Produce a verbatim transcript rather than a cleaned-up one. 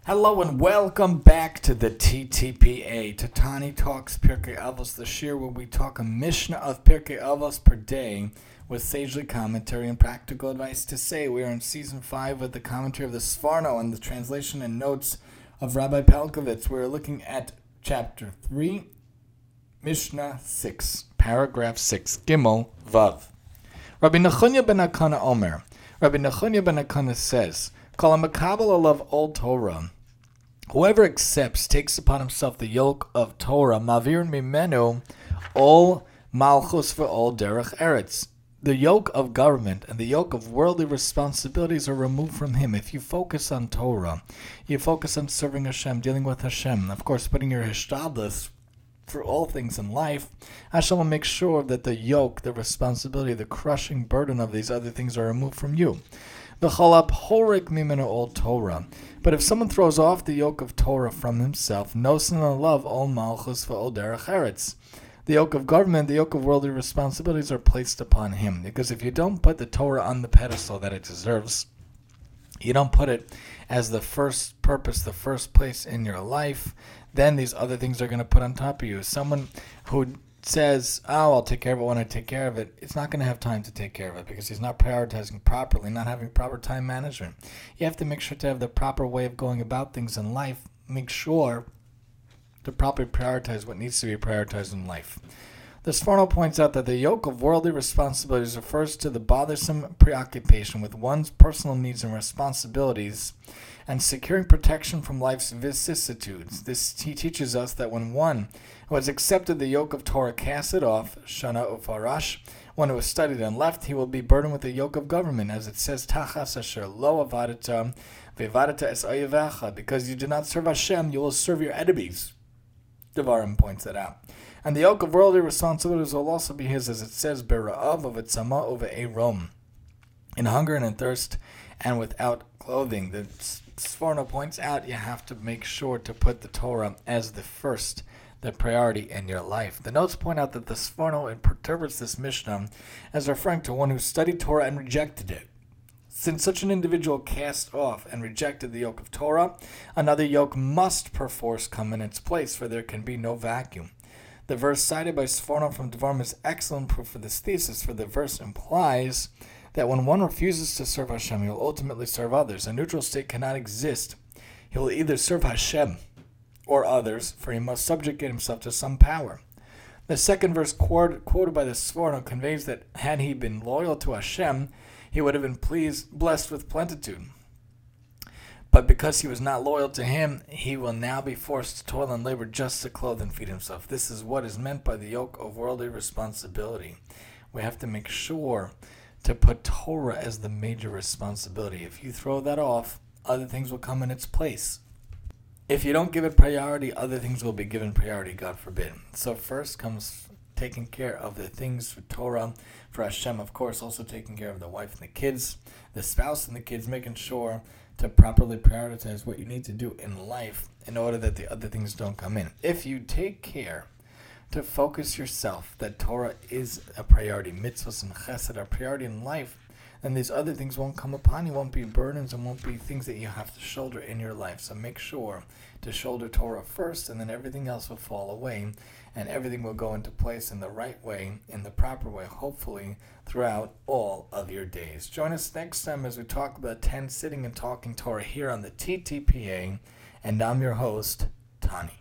Hello and welcome back to the T T P A, to Tani Talks Pirkei Avos, the shir where we talk a Mishnah of Pirkei Avos per day with sagely commentary and practical advice to say. We are in season five with the commentary of the Sforno and the translation and notes of Rabbi Pelkovitz. We are looking at chapter three, Mishnah six, paragraph six, Gimel Vav. Rabbi Nechunya ben Akana Omer. Rabbi Nechunya ben Akana says, Kol HaMekabel Alav Ol Torah. Whoever accepts, takes upon himself the yoke of Torah, Mavir Mimenu, Ol Malchus ve'Ol Derech Eretz. The yoke of government and the yoke of worldly responsibilities are removed from him. If you focus on Torah, you focus on serving Hashem, dealing with Hashem, of course, putting your hishtadlus for all things in life, Hashem will make sure that the yoke, the responsibility, the crushing burden of these other things are removed from you. V'chalap horik mimenu ol Torah. But if someone throws off the yoke of Torah from himself, nosen alav ol malchus ve'ol derech eretz. The yoke of government, the yoke of worldly responsibilities are placed upon him. Because if you don't put the Torah on the pedestal that it deserves, you don't put it as the first purpose, the first place in your life, then these other things are going to put on top of you. Someone who says, oh, I'll take care of it when I take care of it, it's not going to have time to take care of it because he's not prioritizing properly, not having proper time management. You have to make sure to have the proper way of going about things in life. Make sure to properly prioritize what needs to be prioritized in life. The Sforno points out that the yoke of worldly responsibilities refers to the bothersome preoccupation with one's personal needs and responsibilities and securing protection from life's vicissitudes. This he teaches us that when one who has accepted the yoke of Torah casts it off, Shana Ufarash, one who has studied and left, he will be burdened with the yoke of government, as it says, Tachas asher lo avadata ve'avadata es oyevecha, because you do not serve Hashem, you will serve your enemies. Devarim points that out. And the yoke of worldly responsibilities will also be his, as it says, Bera'av uvetzama uve'erom, in hunger and in thirst, and without clothing. The Sforno points out you have to make sure to put the Torah as the first, the priority in your life. The notes point out that the Sforno interprets this Mishnah as referring to one who studied Torah and rejected it. Since such an individual cast off and rejected the yoke of Torah, another yoke must perforce come in its place, for there can be no vacuum. The verse cited by Sforno from Devarim is excellent proof for this thesis, for the verse implies that when one refuses to serve Hashem, he will ultimately serve others. A neutral state cannot exist. He will either serve Hashem or others, for he must subjugate himself to some power. The second verse quoted, quoted by the Sforno conveys that had he been loyal to Hashem, he would have been pleased, blessed with plenitude. But because he was not loyal to him, he will now be forced to toil and labor just to clothe and feed himself. This is what is meant by the yoke of worldly responsibility. We have to make sure to put Torah as the major responsibility. If you throw that off, other things will come in its place. If you don't give it priority, other things will be given priority, God forbid. So first comes taking care of the things for Torah, for Hashem, of course, also taking care of the wife and the kids, the spouse and the kids, making sure to properly prioritize what you need to do in life in order that the other things don't come in. If you take care to focus yourself that Torah is a priority, mitzvahs and chesed are a priority in life, then these other things won't come upon you, won't be burdens, and won't be things that you have to shoulder in your life. So make sure to shoulder Torah first, and then everything else will fall away, and everything will go into place in the right way, in the proper way, hopefully, throughout all of your days. Join us next time as we talk about ten sitting and talking Torah here on the T T P A, and I'm your host, Tani.